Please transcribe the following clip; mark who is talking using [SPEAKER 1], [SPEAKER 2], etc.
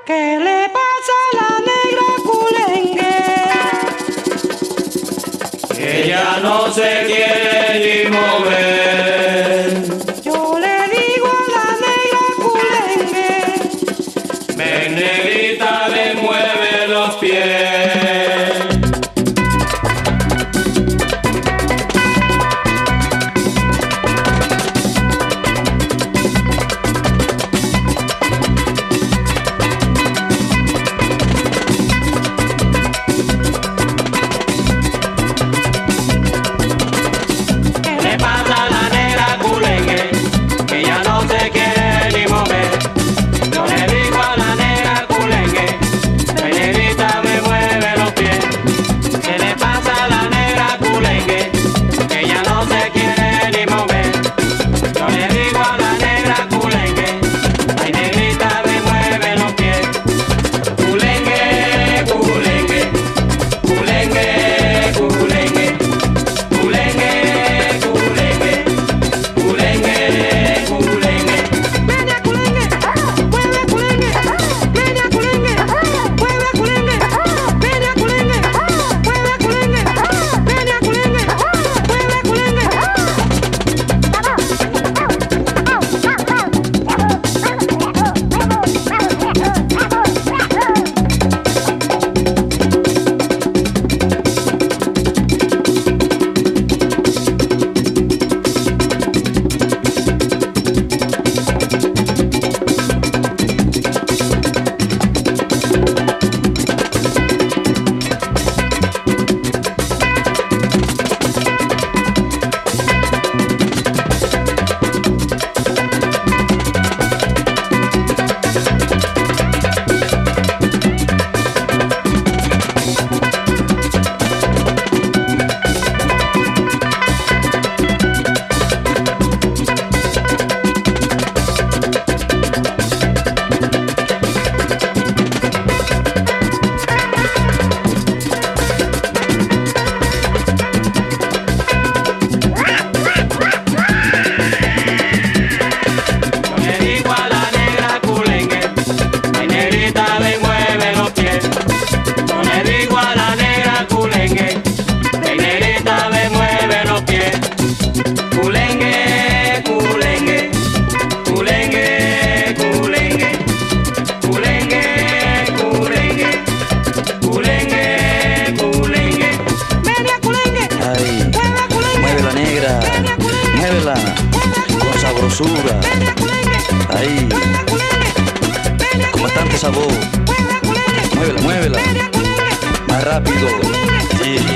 [SPEAKER 1] ¿Qué le pasa a la negra culengue?
[SPEAKER 2] Ella no se quiere ni mover.
[SPEAKER 1] Yo le digo a la negra culengue,
[SPEAKER 2] Ven negrita, le mueve los pies.
[SPEAKER 3] Muévela con sabrosura. Ahí, con bastante sabor. Muévela, muévela. Más rápido. Sí.